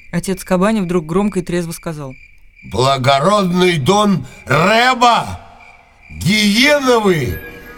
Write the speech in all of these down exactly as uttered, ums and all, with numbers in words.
Отец Кабани вдруг громко и трезво сказал: благородный Дон Рэба! Гиеновый!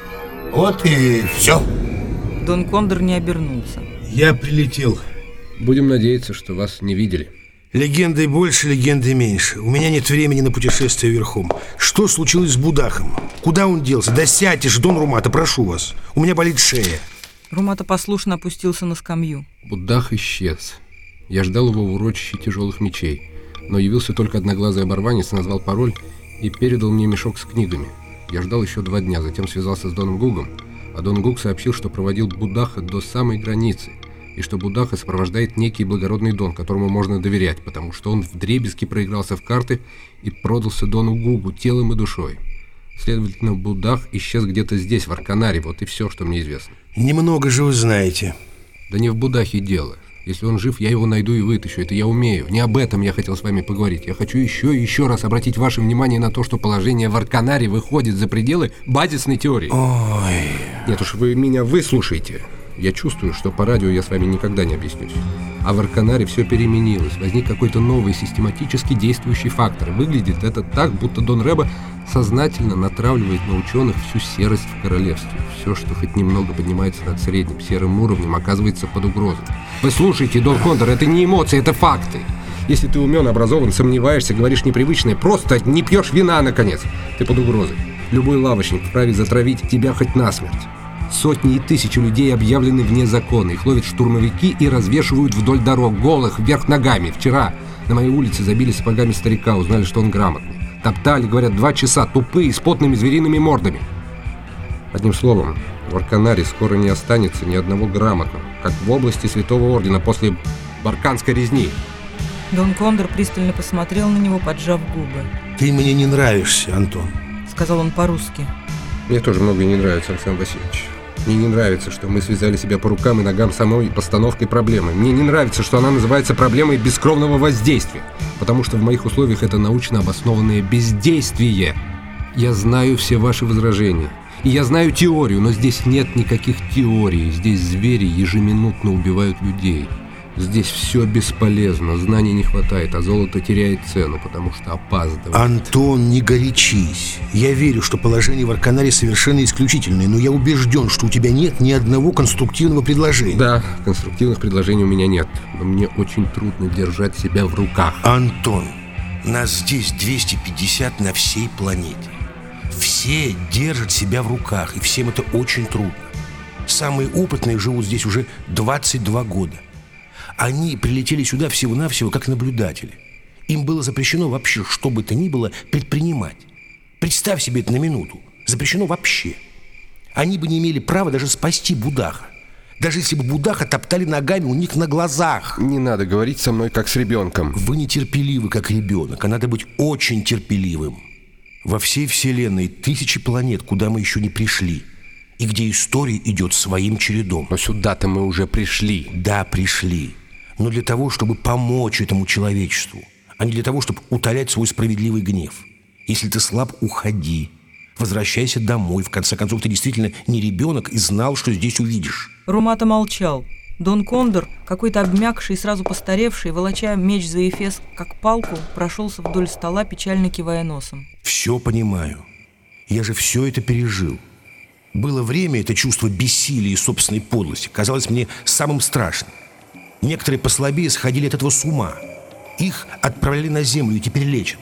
Вот и все. Дон Кондор не обернулся. Я прилетел. Будем надеяться, что вас не видели. Легендой больше, легендой меньше. У меня нет времени на путешествие верхом. Что случилось с Будахом? Куда он делся? Да сядьте же, Дон Румата, прошу вас. У меня болит шея. Румата послушно опустился на скамью. Будах исчез. Я ждал его в урочище тяжелых мечей, но явился только одноглазый оборванец, назвал пароль и передал мне мешок с книгами. Я ждал еще два дня, затем связался с Доном Гугом, а Дон Гуг сообщил, что проводил Будаха до самой границы, и что Будаха сопровождает некий благородный Дон, которому можно доверять, потому что он вдребезги проигрался в карты и продался Дону Гугу телом и душой. Следовательно, Будах исчез где-то здесь, в Арканаре, вот и все, что мне известно. Немного же вы знаете. Да не в Будахе дело. Если он жив, я его найду и вытащу. Это я умею. Не об этом я хотел с вами поговорить. Я хочу еще и еще раз обратить ваше внимание на то, что положение в Арканаре выходит за пределы базисной теории. Ой. Нет уж, вы меня выслушайте. Я чувствую, что по радио я с вами никогда не объяснюсь. А в Арканаре все переменилось. Возник какой-то новый систематически действующий фактор. Выглядит это так, будто Дон Рэба сознательно натравливает на ученых всю серость в королевстве. Все, что хоть немного поднимается над средним серым уровнем, оказывается под угрозой. Вы слушайте, Дон Кондор, это не эмоции, это факты. Если ты умен, образован, сомневаешься, говоришь непривычное, просто не пьешь вина, наконец, ты под угрозой. Любой лавочник вправе затравить тебя хоть насмерть. Сотни и тысячи людей объявлены вне закона. Их ловят штурмовики и развешивают вдоль дорог, голых, вверх ногами. Вчера на моей улице забили сапогами старика, узнали, что он грамотный. Топтали, говорят, два часа, тупые, с потными звериными мордами. Одним словом, в Арканаре скоро не останется ни одного грамотного, как в области Святого Ордена после Барканской резни. Дон Кондор пристально посмотрел на него, поджав губы. Ты мне не нравишься, Антон, сказал он по-русски. Мне тоже многое не нравится, Александр Васильевич. Мне не нравится, что мы связали себя по рукам и ногам самой постановкой проблемы. Мне не нравится, что она называется проблемой бескровного воздействия, потому что в моих условиях это научно обоснованное бездействие. Я знаю все ваши возражения, и я знаю теорию, но здесь нет никаких теорий. Здесь звери ежеминутно убивают людей. Здесь все бесполезно, знаний не хватает, а золото теряет цену, потому что опаздывает. Антон, не горячись. Я верю, что положение в Арканаре совершенно исключительное, но я убежден, что у тебя нет ни одного конструктивного предложения. Да, конструктивных предложений у меня нет, но мне очень трудно держать себя в руках. Антон, нас здесь двести пятьдесят на всей планете. Все держат себя в руках, и всем это очень трудно. Самые опытные живут здесь уже двадцать два года. Они прилетели сюда всего-навсего как наблюдатели. Им было запрещено вообще что бы то ни было предпринимать. Представь себе это на минуту. Запрещено вообще. Они бы не имели права даже спасти Будаха. Даже если бы Будаха топтали ногами у них на глазах. Не надо говорить со мной как с ребенком. Вы нетерпеливы, как ребенок, а надо быть очень терпеливым. Во всей вселенной тысячи планет, куда мы еще не пришли, и где история идет своим чередом. Но сюда-то мы уже пришли. Да, пришли. Но для того, чтобы помочь этому человечеству, а не для того, чтобы утолять свой справедливый гнев. Если ты слаб, уходи. Возвращайся домой. В конце концов, ты действительно не ребенок и знал, что здесь увидишь. Румата молчал. Дон Кондор, какой-то обмякший и сразу постаревший, волоча меч за эфес, как палку, прошелся вдоль стола, печально кивая носом. Все понимаю. Я же все это пережил. Было время, это чувство бессилия и собственной подлости казалось мне самым страшным. Некоторые послабее сходили от этого с ума. Их отправляли на землю и теперь лечат.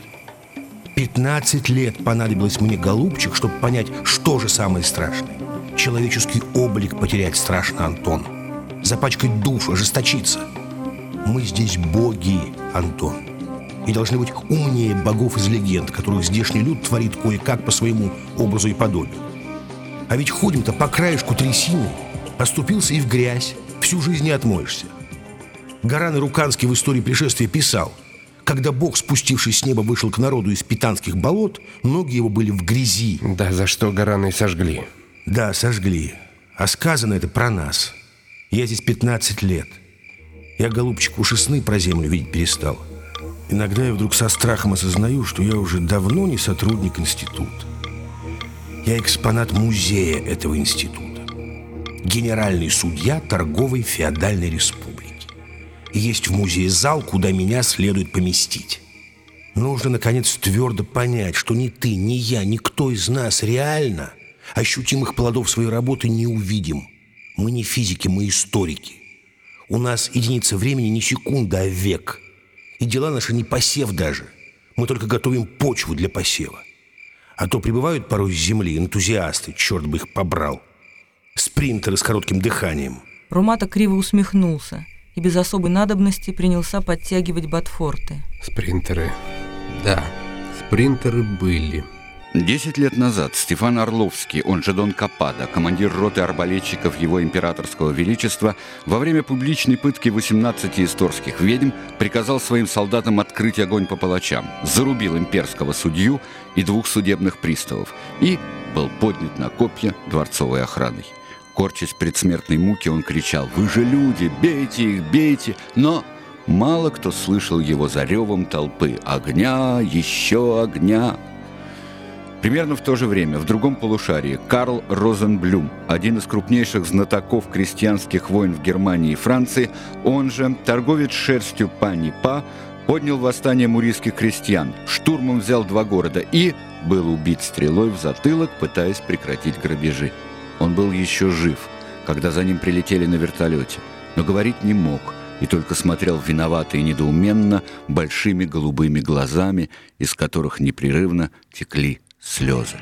Пятнадцать лет понадобилось мне, голубчик, чтобы понять, что же самое страшное. Человеческий облик потерять страшно, Антон. Запачкать душу, ожесточиться. Мы здесь боги, Антон. И должны быть умнее богов из легенд, которых здешний люд творит кое-как по своему образу и подобию. А ведь ходим-то по краешку трясины. Оступился и в грязь. Всю жизнь не отмоешься. Горан Ируканский в истории пришествия писал: когда Бог, спустившись с неба, вышел к народу из питанских болот, ноги его были в грязи. Да, за что Горана и сожгли. Да, сожгли. А сказано это про нас. Я здесь пятнадцать лет. Я, голубчик, уж и сны про землю видеть перестал. Иногда я вдруг со страхом осознаю, что я уже давно не сотрудник института. Я экспонат музея этого института. Генеральный судья торговой феодальной республики. И есть в музее зал, куда меня следует поместить. Нужно, наконец, твердо понять, что ни ты, ни я, никто из нас реально ощутимых плодов своей работы не увидим. Мы не физики, мы историки. У нас единица времени не секунда, а век. И дела наши не посев даже. Мы только готовим почву для посева. А то прибывают порой с земли энтузиасты, черт бы их побрал. Спринтеры с коротким дыханием. Румата криво усмехнулся и без особой надобности принялся подтягивать ботфорты. Спринтеры. Да, спринтеры были. Десять лет назад Стефан Орловский, он же Дон Капада, командир роты арбалетчиков его императорского величества, во время публичной пытки восемнадцати исторских ведьм приказал своим солдатам открыть огонь по палачам, зарубил имперского судью и двух судебных приставов и был поднят на копья дворцовой охраной. Корчась предсмертной муки, он кричал: «Вы же люди, бейте их, бейте!» Но мало кто слышал его за ревом толпы: «Огня, еще огня!» Примерно в то же время в другом полушарии Карл Розенблюм, один из крупнейших знатоков крестьянских войн в Германии и Франции, он же торговец шерстью пани Па, поднял восстание мурийских крестьян, штурмом взял два города и был убит стрелой в затылок, пытаясь прекратить грабежи. Он был еще жив, когда за ним прилетели на вертолете, но говорить не мог и только смотрел виновато и недоуменно большими голубыми глазами, из которых непрерывно текли слезы.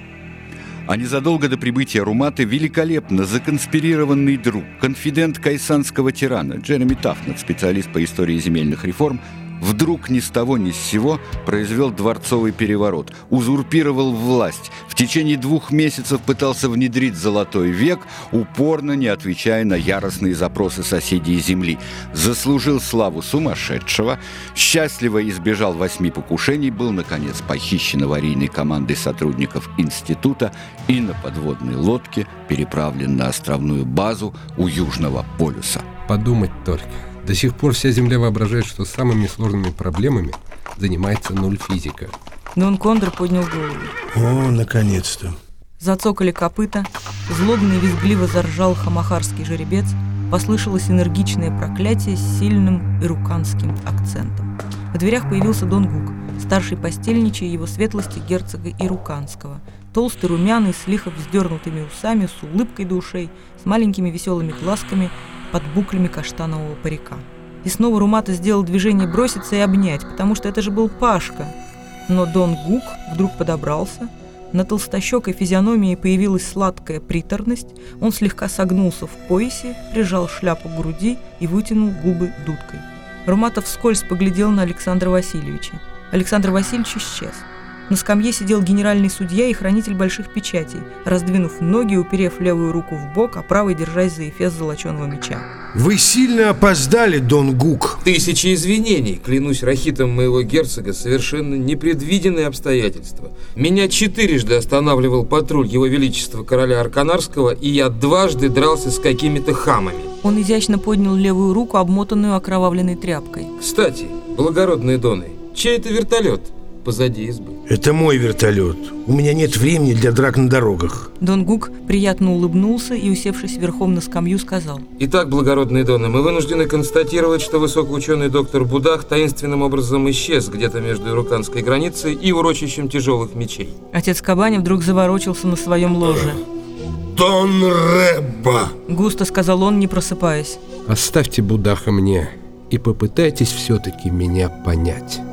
А незадолго до прибытия Руматы великолепно законспирированный друг, конфидент кайсанского тирана Джереми Тафнет, специалист по истории земельных реформ, вдруг ни с того ни с сего произвел дворцовый переворот, узурпировал власть, в течение двух месяцев пытался внедрить золотой век, упорно не отвечая на яростные запросы соседей земли, заслужил славу сумасшедшего, счастливо избежал восьми покушений, был, наконец, похищен аварийной командой сотрудников института и на подводной лодке переправлен на островную базу у Южного полюса. Подумать только. До сих пор вся Земля воображает, что самыми сложными проблемами занимается нуль физика. Дон Кондор поднял голову. О, наконец-то. Зацокали копыта, злобно и визгливо заржал хамахарский жеребец, послышалось энергичное проклятие с сильным ируканским акцентом. В дверях появился Дон Гук, старший постельничий его светлости герцога Ируканского, толстый, румяный, с лихо вздернутыми усами, с улыбкой до ушей, с маленькими веселыми глазками под буклями каштанового парика. И снова Румата сделал движение броситься и обнять, потому что это же был Пашка. Но Дон Гук вдруг подобрался, на толстощекой физиономии появилась сладкая приторность, он слегка согнулся в поясе, прижал шляпу к груди и вытянул губы дудкой. Румата вскользь поглядел на Александра Васильевича. Александр Васильевич исчез. На скамье сидел генеральный судья и хранитель больших печатей, раздвинув ноги, уперев левую руку в бок, а правой держась за эфес золоченого меча. Вы сильно опоздали, Дон Гук. Тысячи извинений, клянусь рахитом моего герцога, совершенно непредвиденные обстоятельства. Меня четырежды останавливал патруль его величества короля Арканарского, и я дважды дрался с какими-то хамами. Он изящно поднял левую руку, обмотанную окровавленной тряпкой. Кстати, благородные доны, чей это вертолет позади избы? Это мой вертолет. У меня нет времени для драк на дорогах. Дон Гук приятно улыбнулся и, усевшись верхом на скамью, сказал: Итак, благородные доны, мы вынуждены констатировать, что высокоученый доктор Будах таинственным образом исчез где-то между ируканской границей и урочищем тяжелых мечей. Отец Кабани вдруг заворочился на своем ложе. Дон Рэба! Густо сказал он, не просыпаясь. Оставьте Будаха мне и попытайтесь все-таки меня понять.